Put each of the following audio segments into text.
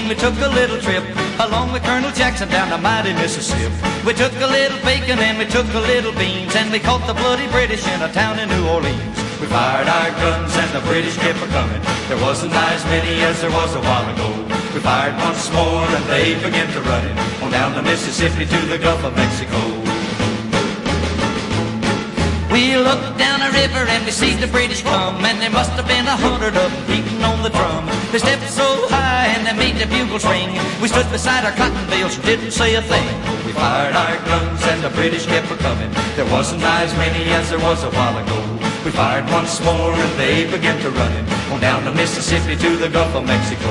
we took a little trip along with Colonel Jackson down the mighty Mississippi. We took a little bacon and we took a little beans, and we caught the bloody British in a town in New Orleans. We fired our guns and the British kept a-comin'. There wasn't as many as there was a while ago. We fired once more and they began to run it on down the Mississippi to the Gulf of Mexico. We looked down the river and we see the British come, and there must have been 100 of them beating on the drum. They stepped so high and they made the bugles ring. We stood beside our cotton bales and didn't say a thing. We fired our guns and the British kept a-comin'. There wasn't as many as there was a while ago. We fired once more and they began to run it on down the Mississippi to the Gulf of Mexico.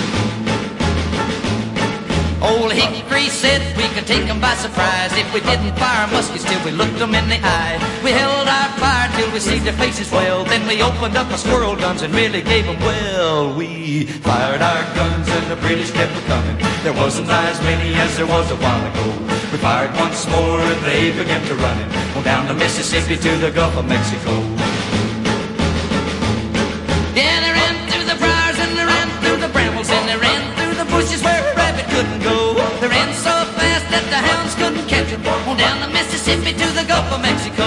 Old Hickory said we could take them by surprise if we didn't fire muskets till we looked them in the eye. We held our fire till we see their faces well, then we opened up our squirrel guns and really gave them well. We fired our guns and the British kept a-comin'. There wasn't as many as there was a while ago. We fired once more and they began to run it on down the Mississippi to the Gulf of Mexico. Yeah, they ran through the briars and they ran through the brambles and they ran through the bushes where a rabbit couldn't go. They ran so fast that the hounds couldn't catch them on down the Mississippi to the Gulf of Mexico.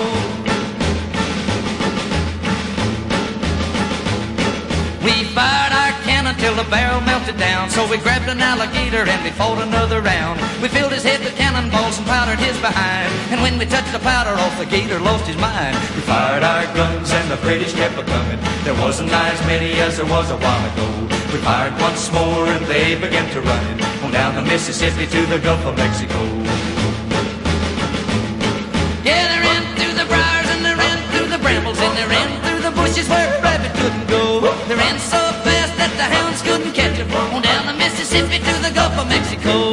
We fired our cannon till the barrel melted down, so we grabbed an alligator and we fought another round. We filled his head with cannonballs and powdered his behind, and when we touched the powder off, the gator lost his mind. We fired our guns and the British kept a-comin'. There wasn't as many as there was a while ago. We fired once more and they began to run it on down the Mississippi to the Gulf of Mexico. Yeah, they ran through the briars and they ran through the brambles and they ran through the bushes where a rabbit couldn't go. They ran so fast that the hounds couldn't catch them on down the Mississippi to the Gulf of Mexico.